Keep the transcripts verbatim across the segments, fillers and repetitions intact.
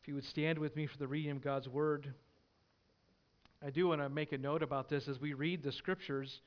If you would stand with me for the reading of God's Word. I do want to make a note about this as we read the Scriptures.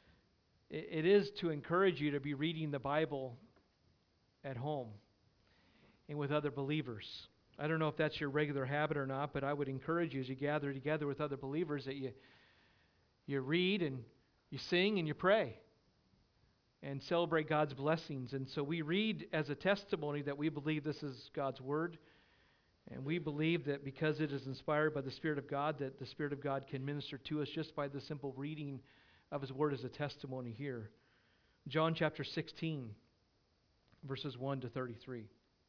It is to encourage you to be reading the Bible at home and with other believers. I don't know if that's your regular habit or not, but I would encourage you as you gather together with other believers that you, you read and you sing and you pray and celebrate God's blessings. And so we read as a testimony that we believe this is God's Word. And we believe that because it is inspired by the Spirit of God, that the Spirit of God can minister to us just by the simple reading of His Word as a testimony here. John chapter sixteen, verses one to thirty-three.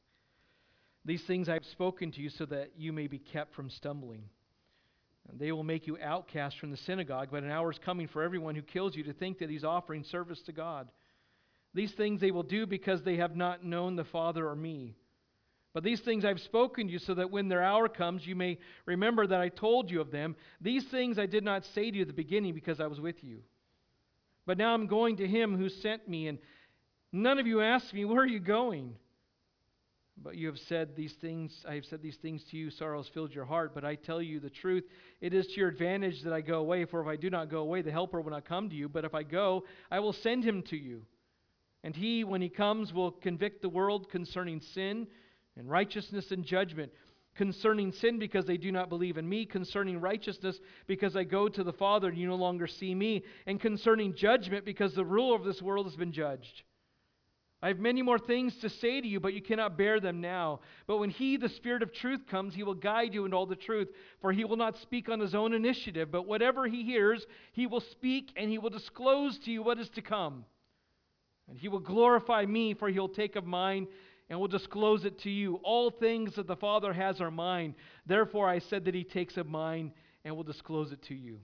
These things I have spoken to you so that you may be kept from stumbling. And they will make you outcasts from the synagogue, but an hour is coming for everyone who kills you to think that he's offering service to God. These things they will do because they have not known the Father or me. But these things I've spoken to you so that when their hour comes, you may remember that I told you of them. These things I did not say to you at the beginning because I was with you. But now I'm going to Him who sent me, and none of you asked me, where are you going? But you have said these things, I have said these things to you, sorrow has filled your heart. But I tell you the truth, it is to your advantage that I go away. For if I do not go away, the Helper will not come to you. But if I go, I will send Him to you. And He, when He comes, will convict the world concerning sin and righteousness and judgment. Concerning sin, because they do not believe in me. Concerning righteousness, because I go to the Father and you no longer see me. And concerning judgment, because the ruler of this world has been judged. I have many more things to say to you, but you cannot bear them now. But when He, the Spirit of truth, comes, He will guide you into all the truth. For He will not speak on His own initiative, but whatever He hears, He will speak, and He will disclose to you what is to come. And He will glorify me, for He will take of mine and will disclose it to you. All things that the Father has are mine. Therefore I said that He takes of mine and will disclose it to you.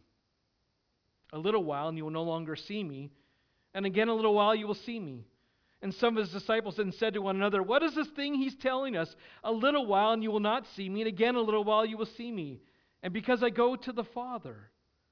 A little while, and you will no longer see me. And again a little while, you will see me. And some of His disciples then said to one another, what is this thing He's telling us? A little while, and you will not see me. And again a little while, you will see me. And because I go to the Father.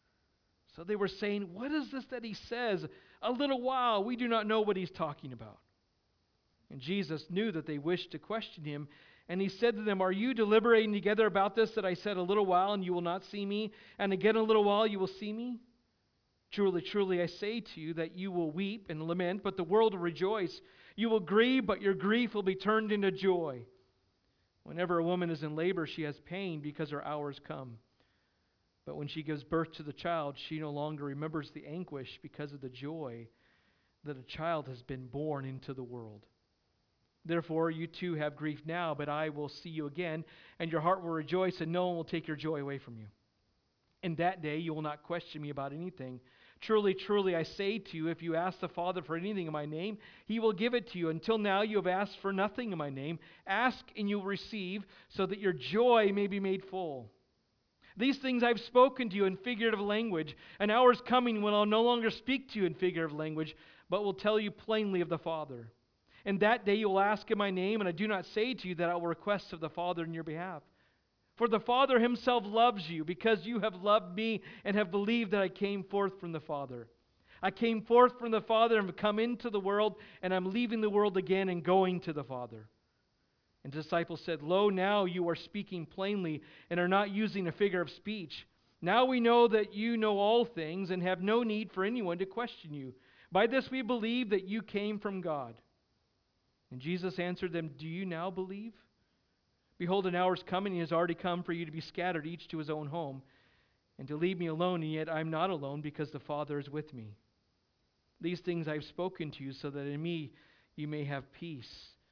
So they were saying, what is this that He says? A little while, we do not know what He's talking about. And Jesus knew that they wished to question Him, and He said to them, are you deliberating together about this, that I said a little while and you will not see me, and again a little while you will see me? Truly, truly, I say to you that you will weep and lament, but the world will rejoice. You will grieve, but your grief will be turned into joy. Whenever a woman is in labor, she has pain because her hour has come. But when she gives birth to the child, she no longer remembers the anguish because of the joy that a child has been born into the world. Therefore, you too have grief now, but I will see you again, and your heart will rejoice, and no one will take your joy away from you. In that day, you will not question me about anything. Truly, truly, I say to you, if you ask the Father for anything in my name, He will give it to you. Until now, you have asked for nothing in my name. Ask, and you will receive, so that your joy may be made full. These things I've spoken to you in figurative language. An hour is coming when I'll no longer speak to you in figurative language, but will tell you plainly of the Father. In that day you will ask in my name, and I do not say to you that I will request of the Father in your behalf. For the Father Himself loves you, because you have loved me and have believed that I came forth from the Father. I came forth from the Father and have come into the world, and I'm leaving the world again and going to the Father. And the disciples said, lo, now you are speaking plainly and are not using a figure of speech. Now we know that you know all things and have no need for anyone to question you. By this we believe that you came from God. And Jesus answered them, do you now believe? Behold, an hour is coming, and has already come for you to be scattered, each to his own home, and to leave me alone, and yet I am not alone, because the Father is with me. These things I have spoken to you, so that in me you may have peace.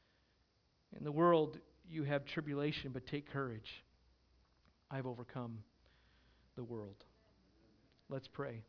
In the world you have tribulation, but take courage. I have overcome the world. Let's pray.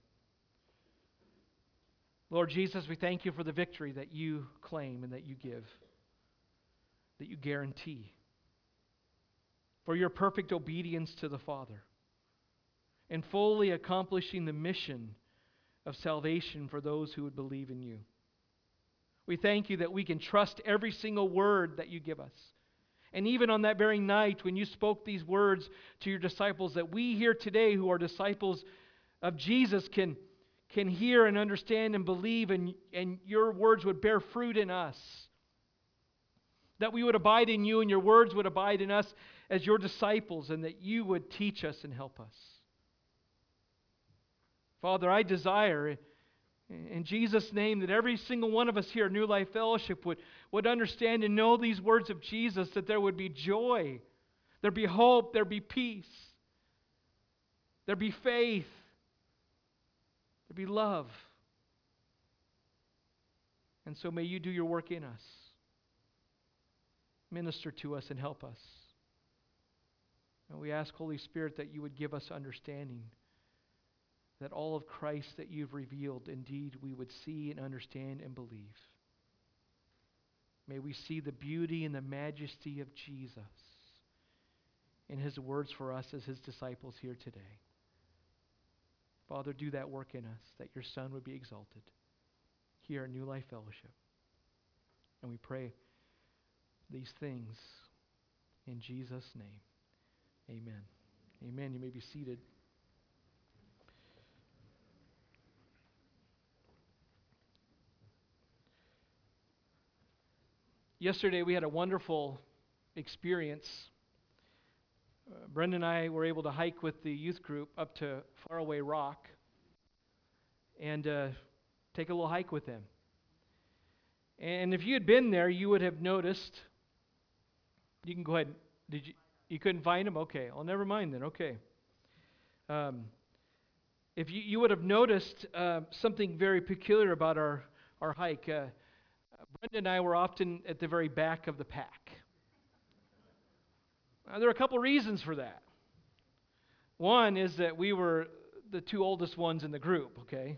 Lord Jesus, we thank you for the victory that you claim and that you give, that you guarantee, for your perfect obedience to the Father, and fully accomplishing the mission of salvation for those who would believe in you. We thank you that we can trust every single word that you give us. And even on that very night when you spoke these words to your disciples, that we here today who are disciples of Jesus can can hear and understand and believe, and, and your words would bear fruit in us. that we would abide in you and your words would abide in us as your disciples, and that you would teach us and help us. Father, I desire in Jesus' name that every single one of us here at New Life Fellowship would, would understand and know these words of Jesus, that there would be joy, there'd be hope, there'd be peace, there'd be faith, there'd be love. And so may you do your work in us. Minister to us and help us. And we ask, Holy Spirit, that you would give us understanding, that all of Christ that you've revealed, indeed, we would see and understand and believe. May we see the beauty and the majesty of Jesus in his words for us as his disciples here today. Father, do that work in us, that your Son would be exalted here at New Life Fellowship. And we pray these things in Jesus' name. Amen. Amen. You may be seated. Yesterday we had a wonderful experience. Uh, Brenda and I were able to hike with the youth group up to Faraway Rock and uh, take a little hike with them. And if you had been there, you would have noticed. You can go ahead. Did you? You couldn't find them? Okay. Well, never mind then. Okay. Um, if you, you would have noticed uh, something very peculiar about our our hike. Uh, Brenda and I were often at the very back of the pack. Now, there are a couple reasons for that. One is that we were the two oldest ones in the group, okay?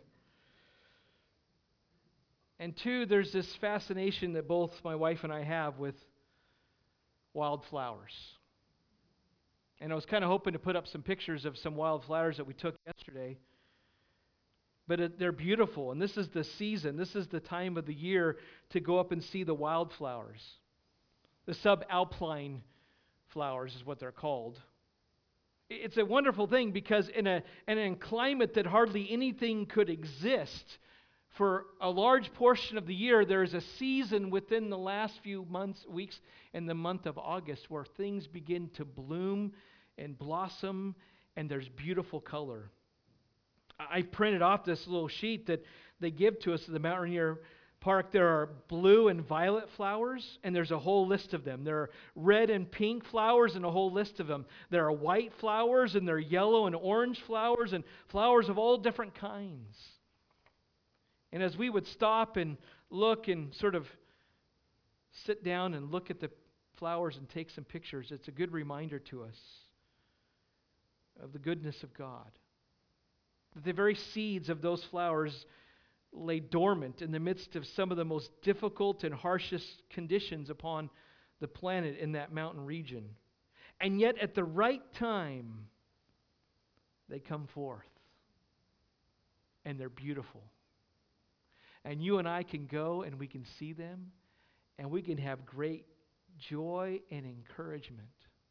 And two, there's this fascination that both my wife and I have with wildflowers. And I was kind of hoping to put up some pictures of some wildflowers that we took yesterday. But it, they're beautiful, and this is the season, this is the time of the year to go up and see the wildflowers. The subalpine flowers is what they're called. It's a wonderful thing because in a, in a climate that hardly anything could exist, for a large portion of the year, there is a season within the last few months, weeks, in the month of August where things begin to bloom and blossom, and there's beautiful color. I printed off this little sheet that they give to us at the Mountaineer Park. There are blue and violet flowers, and there's a whole list of them. There are red and pink flowers, and a whole list of them. There are white flowers, and there are yellow and orange flowers, and flowers of all different kinds. And as we would stop and look and sort of sit down and look at the flowers and take some pictures, it's a good reminder to us of the goodness of God. The very seeds of those flowers lay dormant in the midst of some of the most difficult and harshest conditions upon the planet in that mountain region. And yet at the right time, they come forth. And they're beautiful. And you and I can go and we can see them, and we can have great joy and encouragement,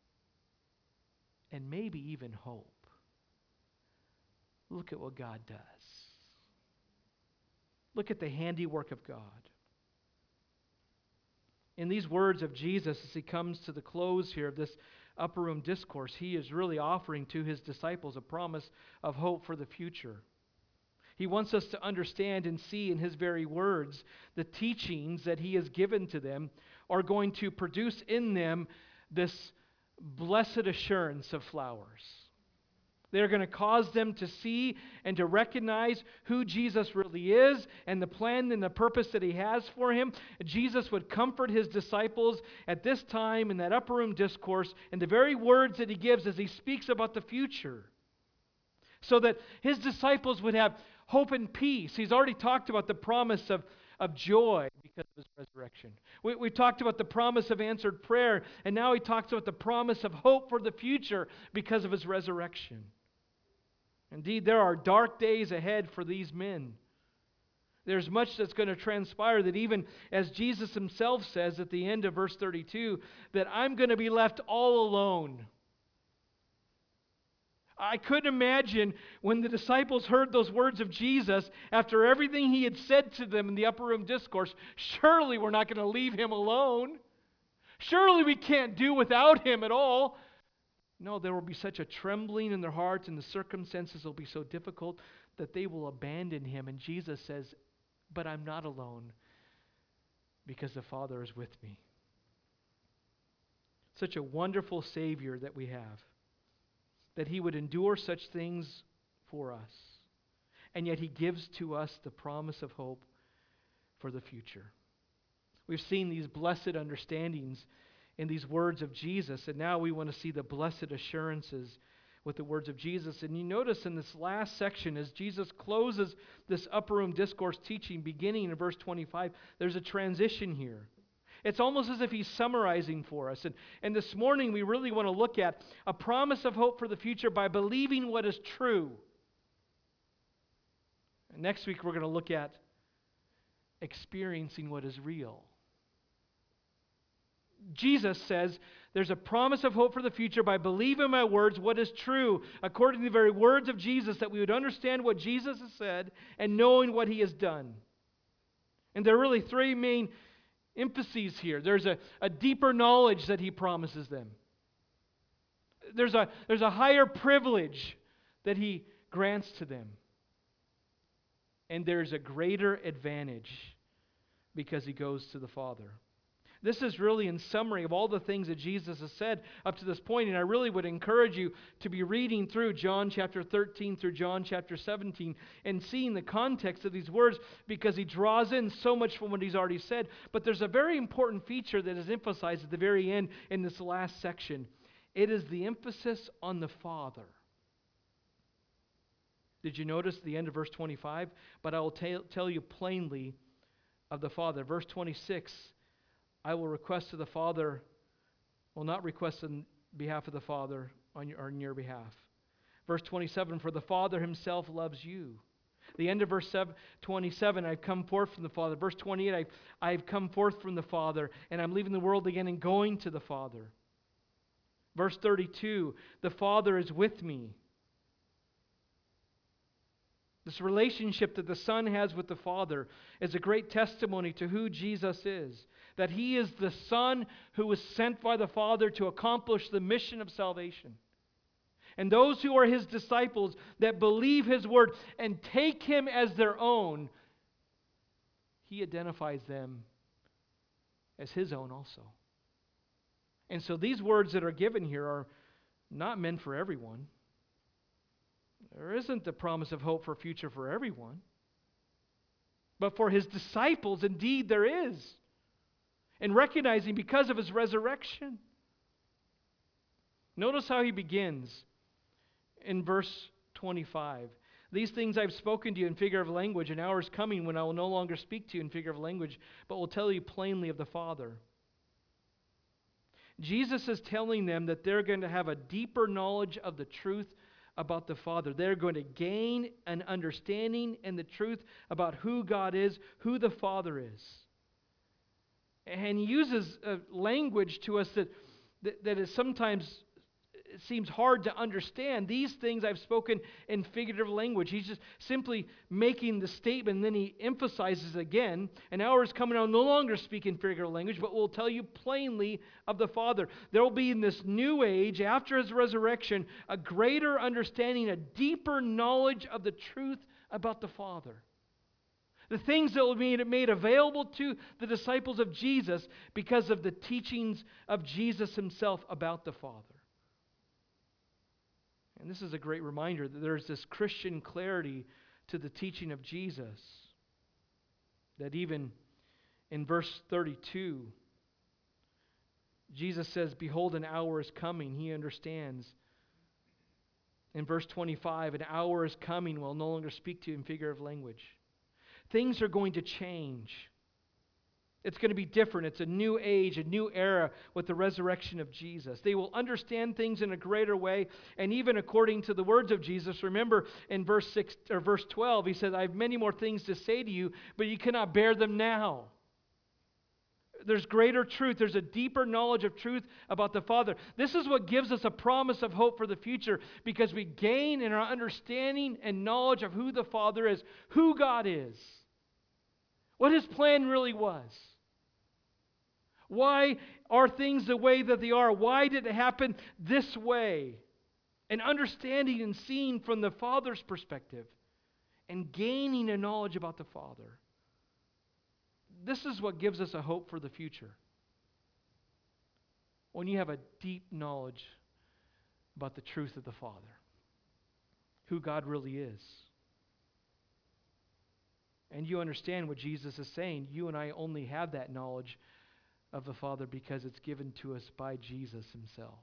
and maybe even hope. Look at what God does. Look at the handiwork of God. In these words of Jesus, as he comes to the close here of this upper room discourse, he is really offering to his disciples a promise of hope for the future. He wants us to understand and see in his very words the teachings that he has given to them are going to produce in them this blessed assurance of flowers. They're going to cause them to see and to recognize who Jesus really is and the plan and the purpose that he has for him. Jesus would comfort his disciples at this time in that upper room discourse and the very words that he gives as he speaks about the future, so that his disciples would have hope and peace. He's already talked about the promise of, of joy because of his resurrection. We, we talked about the promise of answered prayer, and now he talks about the promise of hope for the future because of his resurrection. Indeed, there are dark days ahead for these men. There's much that's going to transpire that even as Jesus himself says at the end of verse thirty-two, that I'm going to be left all alone. I couldn't imagine when the disciples heard those words of Jesus after everything he had said to them in the upper room discourse, surely we're not going to leave him alone. Surely we can't do without him at all. No, there will be such a trembling in their hearts, and the circumstances will be so difficult that they will abandon him. And Jesus says, but I'm not alone, because the Father is with me. Such a wonderful Savior that we have, that he would endure such things for us. And yet he gives to us the promise of hope for the future. We've seen these blessed understandings in these words of Jesus, and now we want to see the blessed assurances with the words of Jesus. And you notice in this last section, as Jesus closes this upper room discourse teaching, beginning in verse twenty-five, there's a transition here. It's almost as if he's summarizing for us. And, and this morning we really want to look at a promise of hope for the future by believing what is true. And next week we're going to look at experiencing what is real. Jesus says there's a promise of hope for the future by believing my words, what is true, according to the very words of Jesus, that we would understand what Jesus has said and knowing what he has done. And there are really three main emphases here. There's a, a deeper knowledge that he promises them. There's a, there's a higher privilege that he grants to them. And there's a greater advantage because he goes to the Father. This is really in summary of all the things that Jesus has said up to this point, and I really would encourage you to be reading through John chapter thirteen through John chapter seventeen and seeing the context of these words, because he draws in so much from what he's already said. But there's a very important feature that is emphasized at the very end in this last section. It is the emphasis on the Father. Did you notice the end of verse twenty-five? But I will tell tell you plainly of the Father. Verse twenty-six, I will request to the Father, will not request on behalf of the Father on your, on your behalf. Verse twenty-seven, for the Father himself loves you. The end of verse twenty-seven, I've come forth from the Father. Verse twenty-eight, I've, I've come forth from the Father, and I'm leaving the world again and going to the Father. Verse thirty-two, the Father is with me. This relationship that the Son has with the Father is a great testimony to who Jesus is. That he is the Son who was sent by the Father to accomplish the mission of salvation. And those who are his disciples that believe his word and take him as their own, he identifies them as his own also. And so these words that are given here are not meant for everyone. There isn't the promise of hope for a future for everyone. But for his disciples, indeed, there is. And recognizing because of his resurrection. Notice how he begins in verse twenty-five. These things I've spoken to you in figure of language. An hour is coming when I will no longer speak to you in figure of language, but will tell you plainly of the Father. Jesus is telling them that they're going to have a deeper knowledge of the truth about the Father. They're going to gain an understanding and the truth about who God is, who the Father is. And he uses a language to us that, that, that is sometimes it seems hard to understand. These things I've spoken in figurative language. He's just simply making the statement, and then he emphasizes again, an hour is coming, I'll no longer speak in figurative language, but will tell you plainly of the Father. There will be in this new age, after his resurrection, a greater understanding, a deeper knowledge of the truth about the Father. The things that will be made available to the disciples of Jesus because of the teachings of Jesus himself about the Father. And this is a great reminder that there's this Christian clarity to the teaching of Jesus. That even in verse thirty-two, Jesus says, behold, an hour is coming. He understands. In verse twenty-five, an hour is coming. We'll no longer speak to you in figure of language. Things are going to change. It's going to be different. It's a new age, a new era with the resurrection of Jesus. They will understand things in a greater way. And even according to the words of Jesus, remember in verse six or verse twelve, he says, I have many more things to say to you, but you cannot bear them now. There's greater truth. There's a deeper knowledge of truth about the Father. This is what gives us a promise of hope for the future, because we gain in our understanding and knowledge of who the Father is, who God is, what his plan really was. Why are things the way that they are? Why did it happen this way? And understanding and seeing from the Father's perspective and gaining a knowledge about the Father. This is what gives us a hope for the future. When you have a deep knowledge about the truth of the Father, who God really is. And you understand what Jesus is saying. You and I only have that knowledge of the Father because it's given to us by Jesus himself.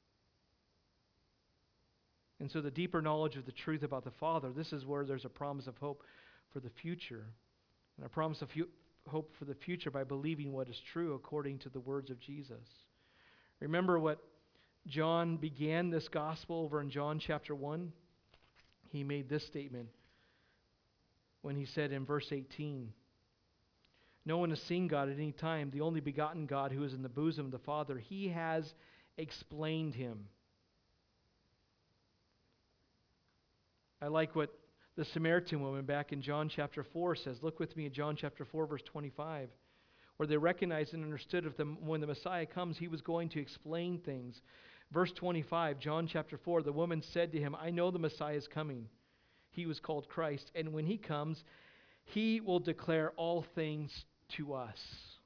And so the deeper knowledge of the truth about the Father, this is where there's a promise of hope for the future. And a promise of fu- hope for the future by believing what is true according to the words of Jesus. Remember what John began this gospel over in John chapter one? He made this statement when he said in verse eighteen, "No one has seen God at any time. The only begotten God who is in the bosom of the Father, he has explained him." I like what the Samaritan woman back in John chapter four says. Look with me at John chapter four, verse twenty-five, where they recognized and understood if the, when the Messiah comes, he was going to explain things. Verse twenty-five, John chapter four, the woman said to him, "I know the Messiah is coming." He was called Christ. "And when he comes, he will declare all things to us."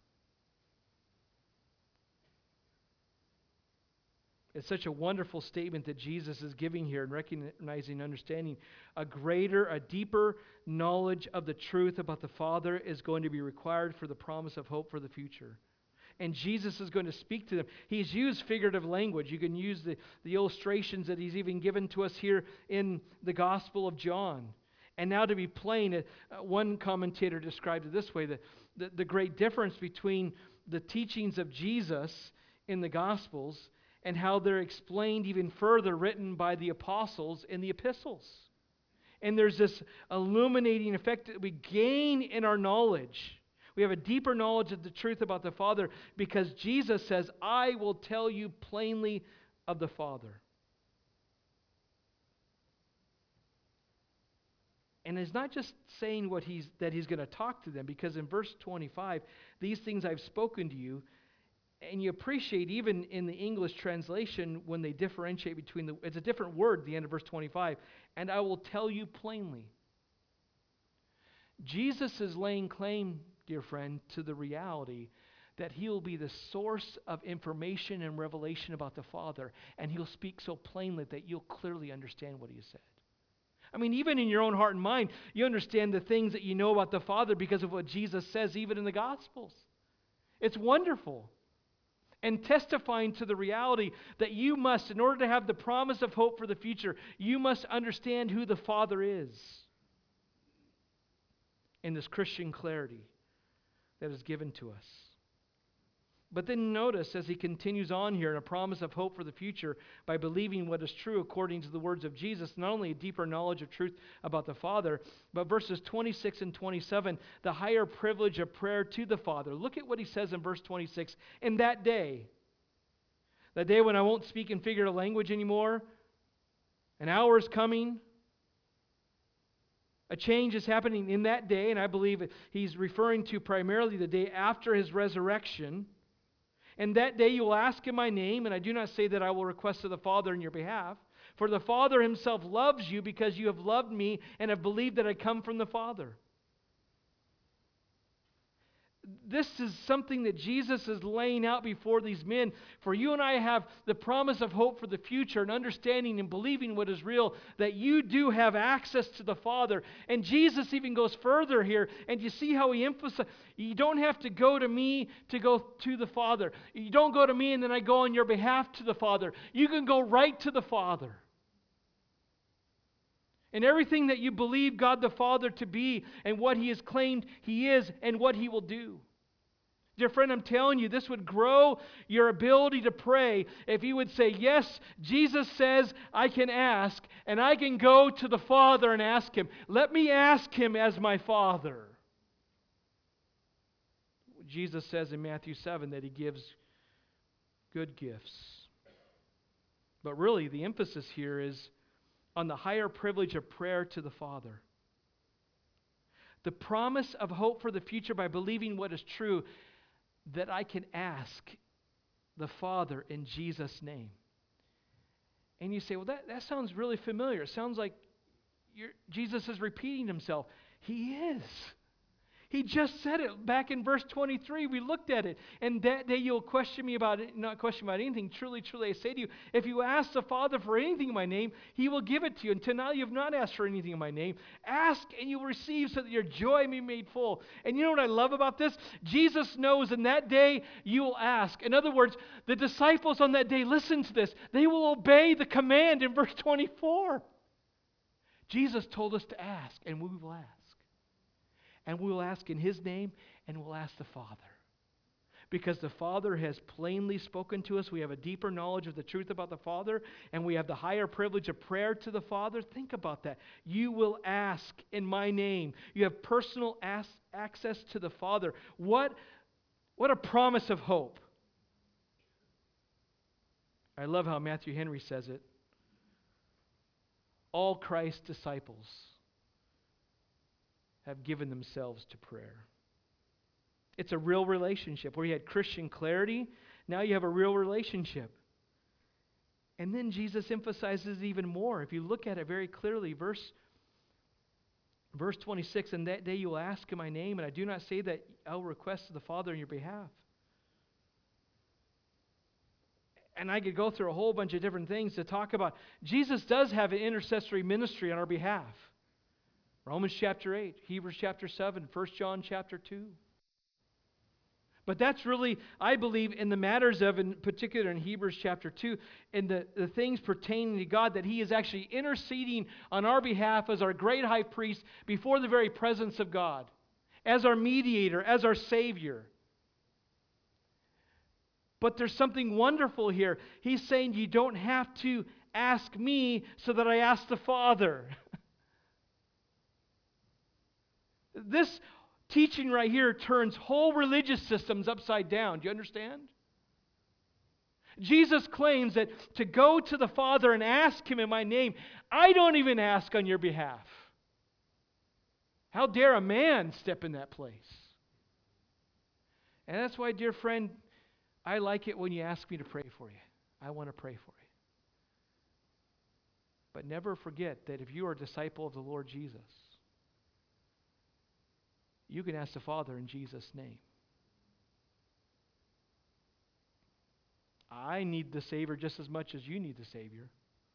It's such a wonderful statement that Jesus is giving here and recognizing, understanding a greater, a deeper knowledge of the truth about the Father is going to be required for the promise of hope for the future. And Jesus is going to speak to them. He's used figurative language. You can use the, the illustrations that he's even given to us here in the Gospel of John. And now to be plain, uh, one commentator described it this way, that the, the great difference between the teachings of Jesus in the Gospels and how they're explained even further, written by the apostles in the epistles. And there's this illuminating effect that we gain in our knowledge. We have a deeper knowledge of the truth about the Father because Jesus says, "I will tell you plainly of the Father." And it's not just saying what he's that he's going to talk to them, because in verse twenty-five, "These things I've spoken to you," and you appreciate even in the English translation when they differentiate between the, it's a different word at the end of verse twenty-five, "and I will tell you plainly." Jesus is laying claim, dear friend, to the reality that he will be the source of information and revelation about the Father, and he'll speak so plainly that you'll clearly understand what he has said. I mean, even in your own heart and mind, you understand the things that you know about the Father because of what Jesus says even in the Gospels. It's wonderful. And testifying to the reality that you must, in order to have the promise of hope for the future, you must understand who the Father is in this Christian clarity that is given to us. But then notice as he continues on here in a promise of hope for the future by believing what is true according to the words of Jesus, not only a deeper knowledge of truth about the Father, but verses twenty-six and twenty-seven, the higher privilege of prayer to the Father. Look at what he says in verse twenty-six. "In that day," that day when I won't speak in figurative language anymore, an hour is coming. A change is happening in that day, and I believe he's referring to primarily the day after his resurrection. "And that day you will ask in my name, and I do not say that I will request to the Father in your behalf. For the Father himself loves you because you have loved me and have believed that I come from the Father." This is something that Jesus is laying out before these men. For you and I have the promise of hope for the future and understanding and believing what is real, that you do have access to the Father. And Jesus even goes further here, and you see how he emphasizes, you don't have to go to me to go to the Father. You don't go to me and then I go on your behalf to the Father. You can go right to the Father. And everything that you believe God the Father to be and what he has claimed he is and what he will do. Dear friend, I'm telling you, this would grow your ability to pray if you would say, yes, Jesus says I can ask, and I can go to the Father and ask him. Let me ask him as my Father. Jesus says in Matthew seven that he gives good gifts. But really, the emphasis here is on the higher privilege of prayer to the Father. The promise of hope for the future by believing what is true. that I can ask the Father in Jesus' name. And you say, well, that, that sounds really familiar. It sounds like you're, Jesus is repeating himself. He is. He just said it back in verse twenty-three. We looked at it. And that day you'll question me about it, not question about anything. Truly, truly, I say to you, if you ask the Father for anything in my name, he will give it to you. Until now you have not asked for anything in my name. Ask and you will receive so that your joy may be made full. And you know what I love about this? Jesus knows in that day you will ask. In other words, the disciples on that day, listen to this. They will obey the command in verse twenty-four. Jesus told us to ask, and we will ask. And we will ask in his name, and we'll ask the Father. Because the Father has plainly spoken to us. We have a deeper knowledge of the truth about the Father, and we have the higher privilege of prayer to the Father. Think about that. You will ask in my name. You have personal as- access to the Father. What, what a promise of hope. I love how Matthew Henry says it. All Christ's disciples have given themselves to prayer. It's a real relationship. Where you had Christian clarity, now you have a real relationship. And then Jesus emphasizes even more. If you look at it very clearly, verse, verse twenty-six, and that day you will ask in my name, and I do not say that I will request to the Father on your behalf. And I could go through a whole bunch of different things to talk about. Jesus does have an intercessory ministry on our behalf. Romans chapter eight, Hebrews chapter seven, First John chapter two. But that's really, I believe, in the matters of, in particular in Hebrews chapter two, in the, the things pertaining to God, that he is actually interceding on our behalf as our great high priest before the very presence of God, as our mediator, as our Savior. But there's something wonderful here. He's saying you don't have to ask me so that I ask the Father. This teaching right here turns whole religious systems upside down. Do you understand? Jesus claims that to go to the Father and ask him in my name, I don't even ask on your behalf. How dare a man step in that place? And that's why, dear friend, I like it when you ask me to pray for you. I want to pray for you. But never forget that if you are a disciple of the Lord Jesus, you can ask the Father in Jesus' name. I need the Savior just as much as you need the Savior.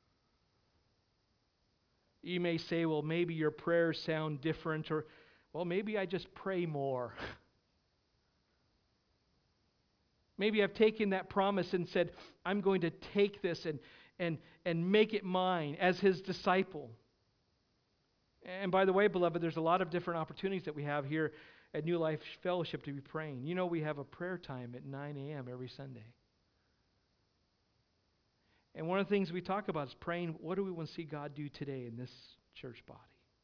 You may say, well, maybe your prayers sound different, or, well, maybe I just pray more. Maybe I've taken that promise and said, I'm going to take this and, and, and make it mine as his disciple. And by the way, beloved, there's a lot of different opportunities that we have here at New Life Fellowship to be praying. You know, we have a prayer time at nine a.m. every Sunday. And one of the things we talk about is praying, what do we want to see God do today in this church body?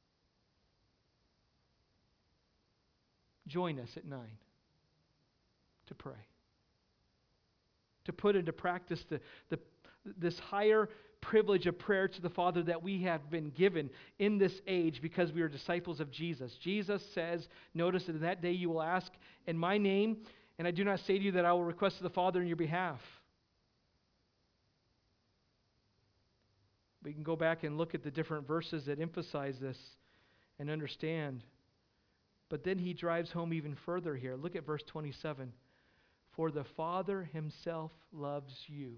Join us at nine to pray. To put into practice the, the, this higher privilege of prayer to the Father that we have been given in this age because we are disciples of Jesus. Jesus says, notice that in that day you will ask in my name, and I do not say to you that I will request to the Father on your behalf. We can go back and look at the different verses that emphasize this and understand. But then he drives home even further here. Look at verse twenty-seven. For the Father himself loves you.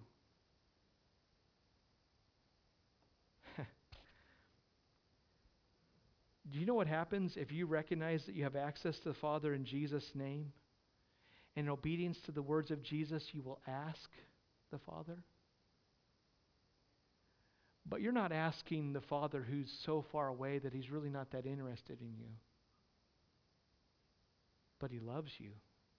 Do you know what happens if you recognize that you have access to the Father in Jesus' name? And in obedience to the words of Jesus, you will ask the Father? But you're not asking the Father who's so far away that he's really not that interested in you. But he loves you.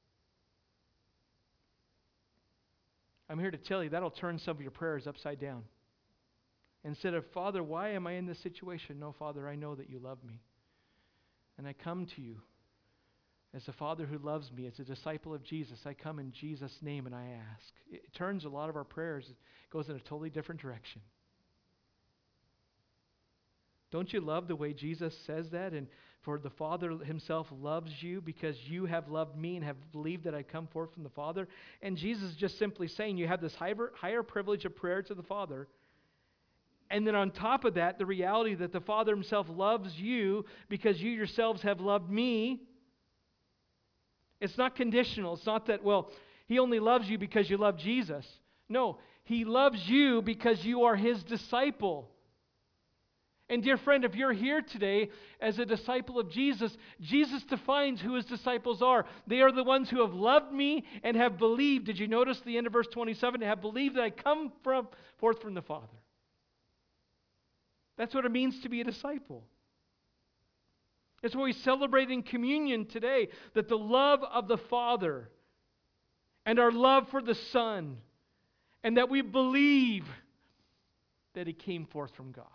I'm here to tell you that'll turn some of your prayers upside down. Instead of, Father, why am I in this situation? No, Father, I know that you love me. And I come to you as a Father who loves me, as a disciple of Jesus. I come in Jesus' name and I ask. It turns a lot of our prayers, it goes in a totally different direction. Don't you love the way Jesus says that? And for the Father himself loves you because you have loved me and have believed that I come forth from the Father. And Jesus is just simply saying you have this higher, higher privilege of prayer to the Father. And then on top of that, the reality that the Father himself loves you because you yourselves have loved me. It's not conditional. It's not that, well, he only loves you because you love Jesus. No, he loves you because you are his disciple. And dear friend, if you're here today as a disciple of Jesus, Jesus defines who his disciples are. They are the ones who have loved me and have believed. Did you notice the end of verse twenty-seven? Have believed that I come from forth from the Father. That's what it means to be a disciple. It's what we celebrate in communion today, that the love of the Father and our love for the Son, and that we believe that he came forth from God.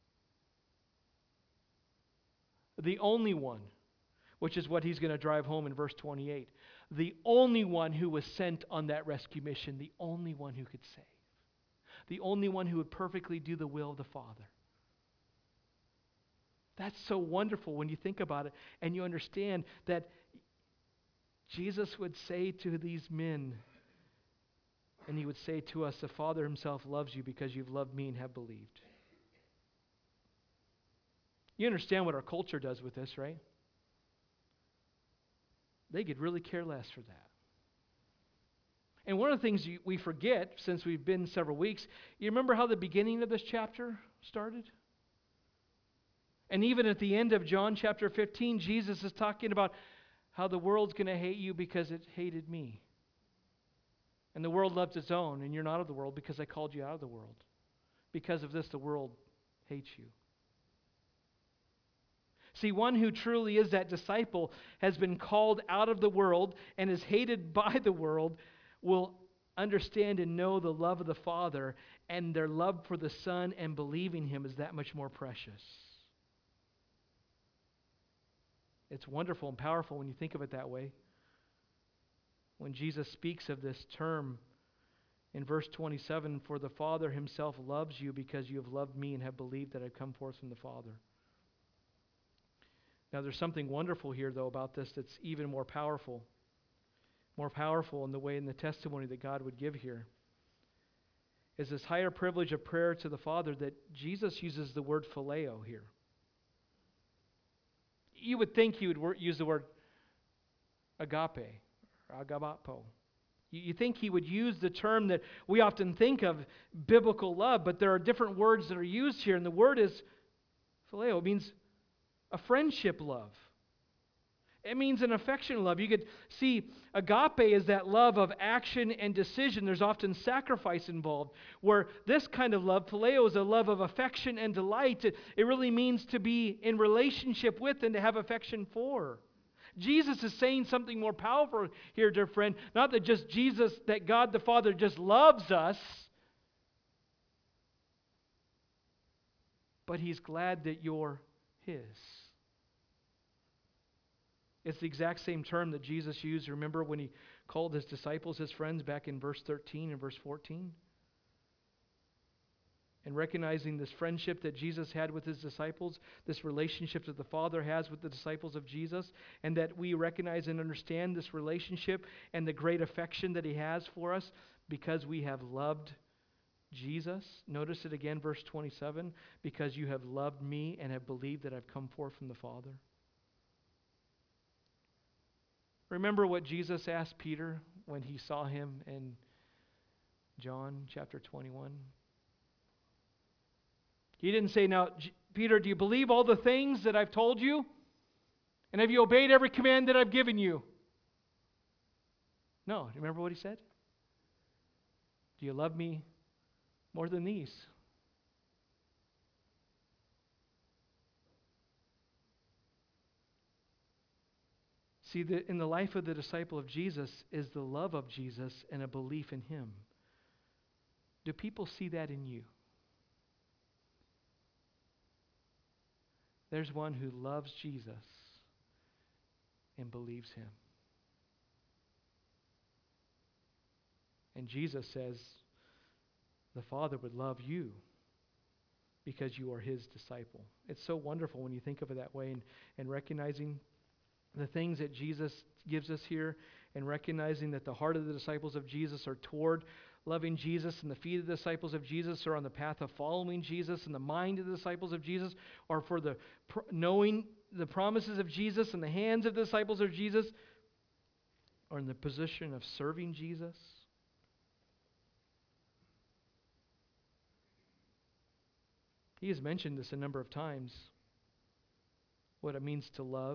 The only one, which is what he's going to drive home in verse twenty-eight, the only one who was sent on that rescue mission, the only one who could save, the only one who would perfectly do the will of the Father. That's so wonderful when you think about it and you understand that Jesus would say to these men, and he would say to us, the Father himself loves you because you've loved me and have believed. You understand what our culture does with this, right? They could really care less for that. And one of the things you, we forget, since we've been several weeks, you remember how the beginning of this chapter started? And even at the end of John chapter fifteen, Jesus is talking about how the world's going to hate you because it hated me. And the world loves its own, and you're not of the world because I called you out of the world. Because of this, the world hates you. See, one who truly is that disciple has been called out of the world and is hated by the world will understand and know the love of the Father, and their love for the Son and believing him is that much more precious. It's wonderful and powerful when you think of it that way. When Jesus speaks of this term in verse twenty-seven, for the Father himself loves you because you have loved me and have believed that I've come forth from the Father. Now, there's something wonderful here, though, about this that's even more powerful. More powerful in the way in the testimony that God would give here. Is this higher privilege of prayer to the Father that Jesus uses the word phileo here. You would think he would wor- use the word agape, or agabapo. You, you think he would use the term that we often think of, biblical love, but there are different words that are used here, and the word is phileo. It means a friendship love. It means an affectionate love. You could see agape is that love of action and decision. There's often sacrifice involved. Where this kind of love, phileo, is a love of affection and delight. It, it really means to be in relationship with and to have affection for. Jesus is saying something more powerful here, dear friend. Not that just Jesus, that God the Father just loves us, but he's glad that you're his. It's the exact same term that Jesus used, remember, when he called his disciples his friends back in verse thirteen and verse fourteen? And recognizing this friendship that Jesus had with his disciples, this relationship that the Father has with the disciples of Jesus, and that we recognize and understand this relationship and the great affection that he has for us because we have loved Jesus. Notice it again, verse twenty-seven, because you have loved me and have believed that I've come forth from the Father. Remember what Jesus asked Peter when he saw him in John chapter twenty-one? He didn't say, now, J- Peter, do you believe all the things that I've told you? And have you obeyed every command that I've given you? No. Do you remember what he said? Do you love me more than these? See, the, in the life of the disciple of Jesus is the love of Jesus and a belief in him. Do people see that in you? There's one who loves Jesus and believes him. And Jesus says the Father would love you because you are his disciple. It's so wonderful when you think of it that way, and, and recognizing the things that Jesus gives us here, and recognizing that the heart of the disciples of Jesus are toward loving Jesus, and the feet of the disciples of Jesus are on the path of following Jesus, and the mind of the disciples of Jesus are for the pr- knowing the promises of Jesus, and the hands of the disciples of Jesus are in the position of serving Jesus. He has mentioned this a number of times, what it means to love.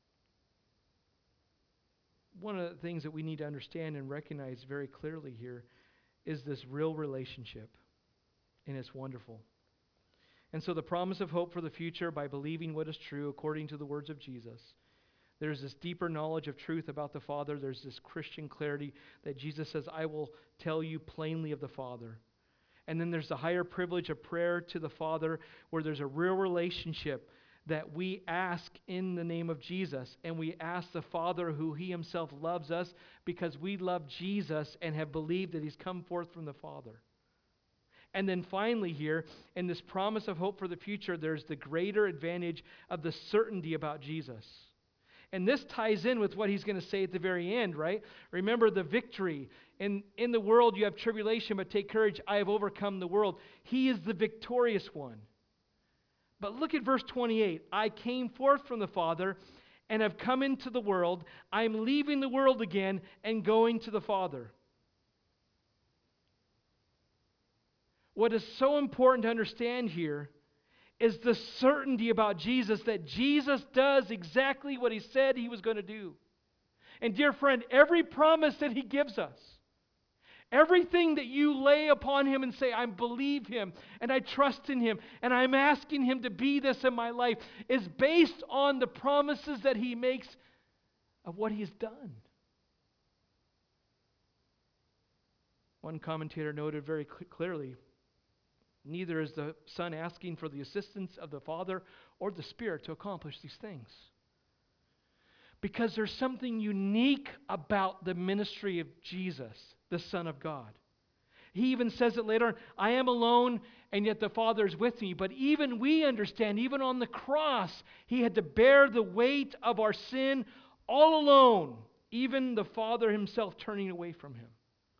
One of the things that we need to understand and recognize very clearly here is this real relationship, and it's wonderful. And so the promise of hope for the future by believing what is true according to the words of Jesus. There's this deeper knowledge of truth about the Father. There's this Christian clarity that Jesus says, I will tell you plainly of the Father. And then there's the higher privilege of prayer to the Father, where there's a real relationship that we ask in the name of Jesus. And we ask the Father, who he himself loves us, because we love Jesus and have believed that he's come forth from the Father. And then finally here, in this promise of hope for the future, there's the greater advantage of the certainty about Jesus. And this ties in with what he's going to say at the very end, right? Remember the victory. In, in the world you have tribulation, but take courage, I have overcome the world. He is the victorious one. But look at verse twenty-eight. I came forth from the Father and have come into the world. I am leaving the world again and going to the Father. What is so important to understand here is the certainty about Jesus, that Jesus does exactly what he said he was going to do. And dear friend, every promise that he gives us, everything that you lay upon him and say, I believe him and I trust in him and I'm asking him to be this in my life, is based on the promises that he makes of what he's done. One commentator noted very cl- clearly, neither is the Son asking for the assistance of the Father or the Spirit to accomplish these things. Because there's something unique about the ministry of Jesus, the Son of God. He even says it later on, I am alone and yet the Father is with me. But even we understand, even on the cross, he had to bear the weight of our sin all alone, even the Father himself turning away from him.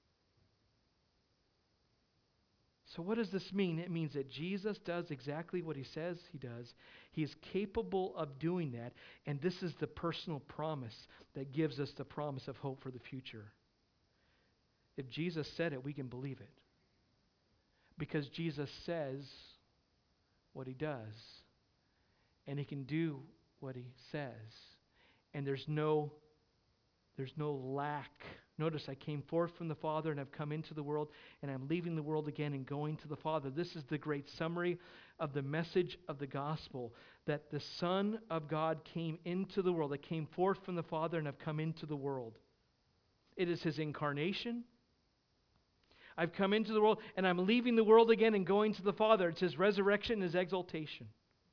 So what does this mean? It means that Jesus does exactly what he says he does. He is capable of doing that. And this is the personal promise that gives us the promise of hope for the future. If Jesus said it, we can believe it. Because Jesus says what he does. And he can do what he says. And there's no, there's no lack. Notice, I came forth from the Father and have come into the world, and I'm leaving the world again and going to the Father. This is the great summary of the message of the gospel, that the Son of God came into the world. I came forth from the Father and have come into the world. It is his incarnation. I've come into the world, and I'm leaving the world again and going to the Father. It's his resurrection and his exaltation.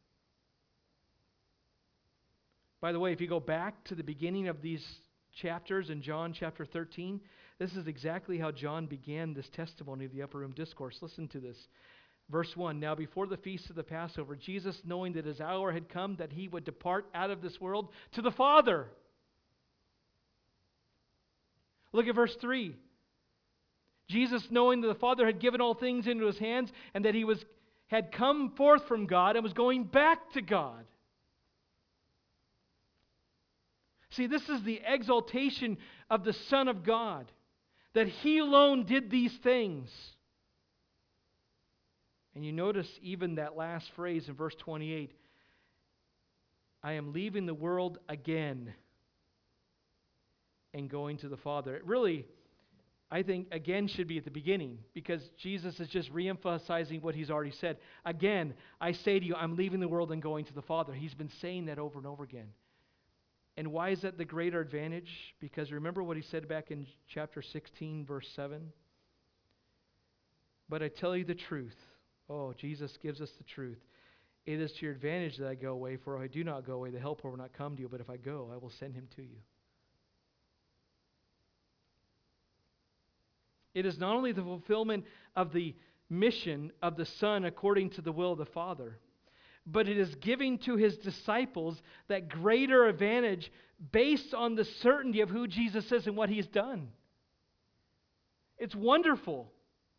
By the way, if you go back to the beginning of these chapters in John chapter thirteen, this is exactly how John began this testimony of the Upper Room Discourse. Listen to this. Verse one, now before the feast of the Passover, Jesus, knowing that his hour had come that he would depart out of this world to the Father. Look at verse three. Jesus, knowing that the Father had given all things into his hands and that he was had come forth from God and was going back to God. See, this is the exaltation of the Son of God, that he alone did these things. And you notice even that last phrase in verse twenty-eight, I am leaving the world again and going to the Father. It really, I think, again should be at the beginning, because Jesus is just reemphasizing what he's already said. Again, I say to you, I'm leaving the world and going to the Father. He's been saying that over and over again. And why is that the greater advantage? Because remember what he said back in chapter sixteen, verse seven? But I tell you the truth. Oh, Jesus gives us the truth. It is to your advantage that I go away, for if I do not go away, the Helper will not come to you. But if I go, I will send him to you. It is not only the fulfillment of the mission of the Son according to the will of the Father, but it is giving to his disciples that greater advantage based on the certainty of who Jesus is and what he's done. It's wonderful.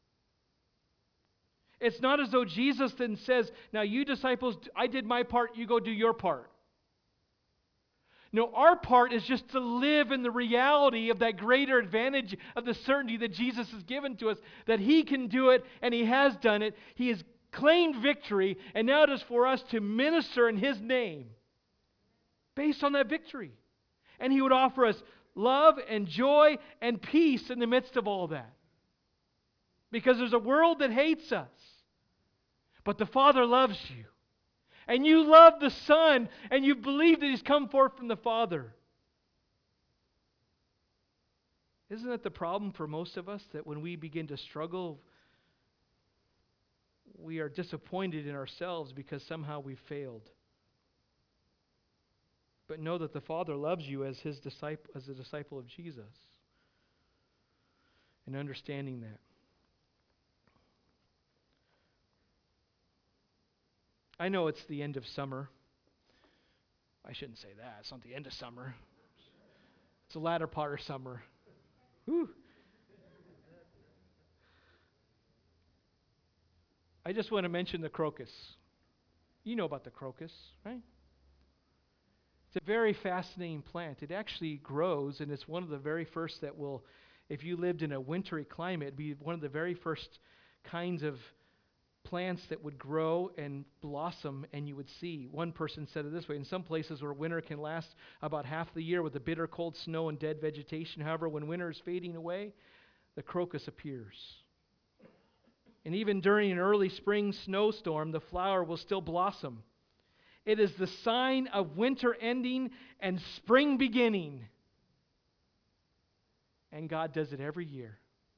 It's not as though Jesus then says, now you disciples, I did my part, you go do your part. No, our part is just to live in the reality of that greater advantage of the certainty that Jesus has given to us, that he can do it and he has done it. He has claimed victory, and now it is for us to minister in his name based on that victory. And he would offer us love and joy and peace in the midst of all that. Because there's a world that hates us, but the Father loves you. And you love the Son, and you believe that he's come forth from the Father. Isn't that the problem for most of us, that when we begin to struggle, we are disappointed in ourselves because somehow we failed? But know that the Father loves you as his disciple, as a disciple of Jesus. And understanding that. I know it's the end of summer. I shouldn't say that. It's not the end of summer. It's the latter part of summer. Whew. I just want to mention the crocus. You know about the crocus, right? It's a very fascinating plant. It actually grows, and it's one of the very first that will, if you lived in a wintry climate, it'd be one of the very first kinds of plants that would grow and blossom, and you would see. One person said it this way: in some places where winter can last about half the year with the bitter cold snow and dead vegetation, however, when winter is fading away, the crocus appears. And even during an early spring snowstorm, the flower will still blossom. It is the sign of winter ending and spring beginning. And God does it every year.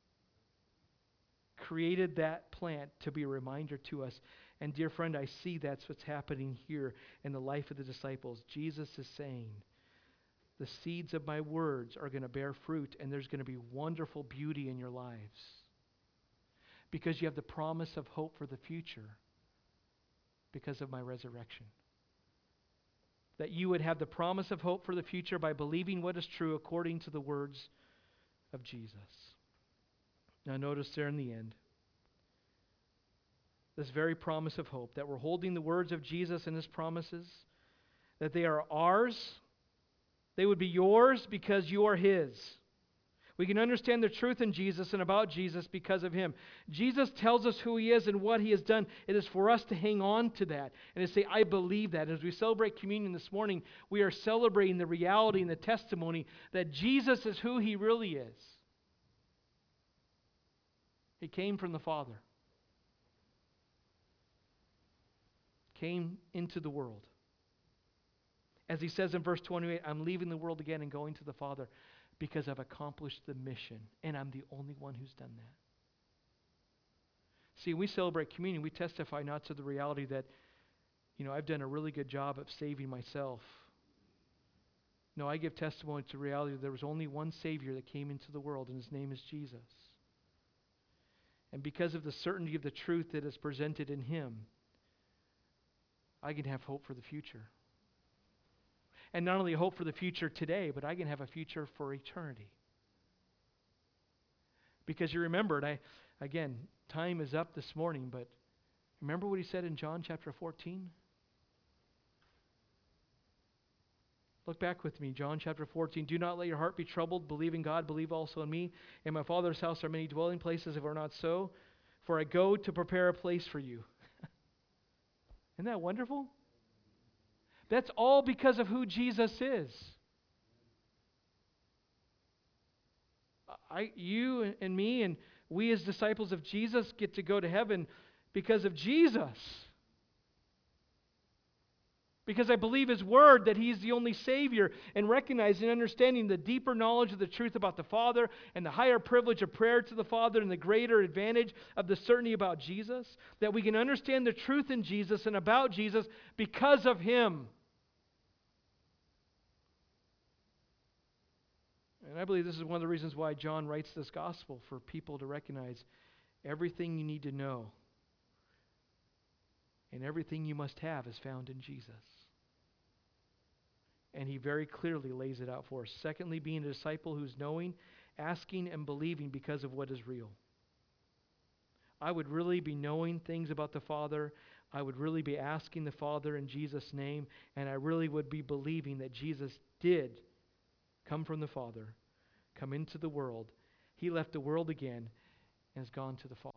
Created that plant to be a reminder to us. And dear friend, I see that's what's happening here in the life of the disciples. Jesus is saying, the seeds of my words are going to bear fruit, and there's going to be wonderful beauty in your lives. Because you have the promise of hope for the future because of my resurrection. That you would have the promise of hope for the future by believing what is true according to the words of Jesus. Now notice there in the end, this very promise of hope, that we're holding the words of Jesus and his promises, that they are ours, they would be yours because you are his. We can understand the truth in Jesus and about Jesus because of him. Jesus tells us who he is and what he has done. It is for us to hang on to that and to say, I believe that. As we celebrate communion this morning, we are celebrating the reality and the testimony that Jesus is who he really is. He came from the Father. Came into the world. As he says in verse twenty-eight, I'm leaving the world again and going to the Father because I've accomplished the mission, and I'm the only one who's done that. See, when we celebrate communion, we testify not to the reality that, you know, I've done a really good job of saving myself. No, I give testimony to the reality that there was only one Savior that came into the world, and his name is Jesus. And because of the certainty of the truth that is presented in him, I can have hope for the future. And not only hope for the future today, but I can have a future for eternity. Because you remembered, I again, time is up this morning, but remember what he said in John chapter fourteen? Look back with me, John chapter fourteen. Do not let your heart be troubled. Believe in God, believe also in me. In my Father's house are many dwelling places, if it were not so. For I go to prepare a place for you. Isn't that wonderful? That's all because of who Jesus is. I, you and me and we as disciples of Jesus get to go to heaven because of Jesus. Because I believe his word that he's the only Savior, and recognizing and understanding the deeper knowledge of the truth about the Father and the higher privilege of prayer to the Father and the greater advantage of the certainty about Jesus, that we can understand the truth in Jesus and about Jesus because of him. And I believe this is one of the reasons why John writes this gospel, for people to recognize Everything you need to know and everything you must have is found in Jesus. And he very clearly lays it out for us. Secondly, being a disciple who's knowing, asking, and believing because of what is real. I would really be knowing things about the Father. I would really be asking the Father in Jesus' name, and I really would be believing that Jesus did come from the Father, come into the world. He left the world again and has gone to the Father.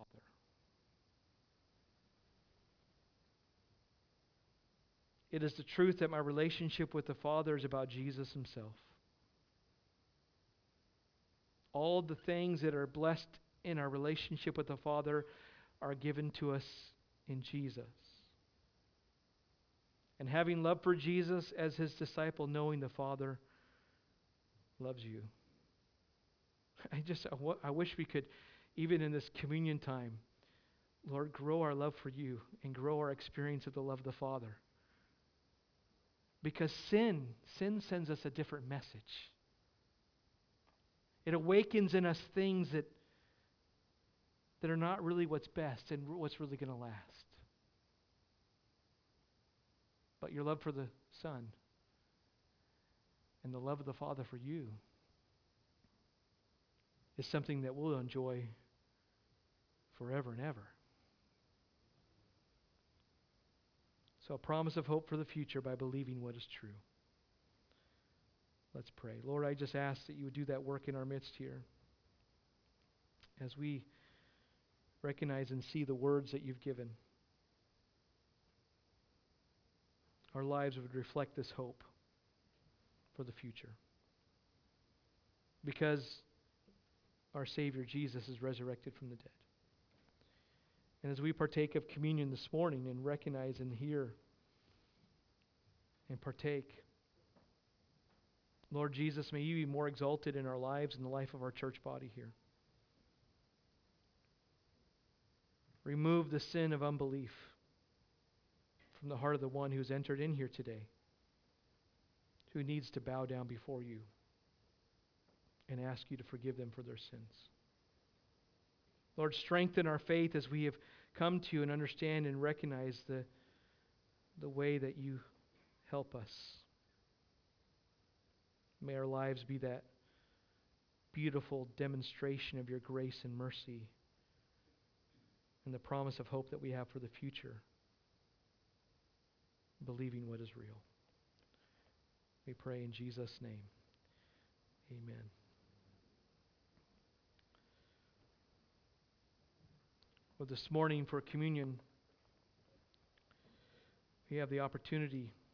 It is the truth that my relationship with the Father is about Jesus himself. All the things that are blessed in our relationship with the Father are given to us in Jesus. And having love for Jesus as his disciple, knowing the Father loves you. I just, I, w- I wish we could, even in this communion time, Lord, grow our love for you and grow our experience of the love of the Father. Because sin, sin sends us a different message. It awakens in us things that, that are not really what's best and what's really going to last. But your love for the Son and the love of the Father for you is something that we'll enjoy forever and ever. So a promise of hope for the future by believing what is true. Let's pray. Lord, I just ask that you would do that work in our midst here as we recognize and see the words that you've given. Our lives would reflect this hope for the future. Because our Savior Jesus is resurrected from the dead. And as we partake of communion this morning and recognize and hear and partake, Lord Jesus, may you be more exalted in our lives and the life of our church body here. Remove the sin of unbelief from the heart of the one who's entered in here today, who needs to bow down before you and ask you to forgive them for their sins. Lord, strengthen our faith as we have come to and understand and recognize the, the way that you help us. May our lives be that beautiful demonstration of your grace and mercy and the promise of hope that we have for the future, believing what is real. We pray in Jesus' name. Amen. Well, this morning for communion, we have the opportunity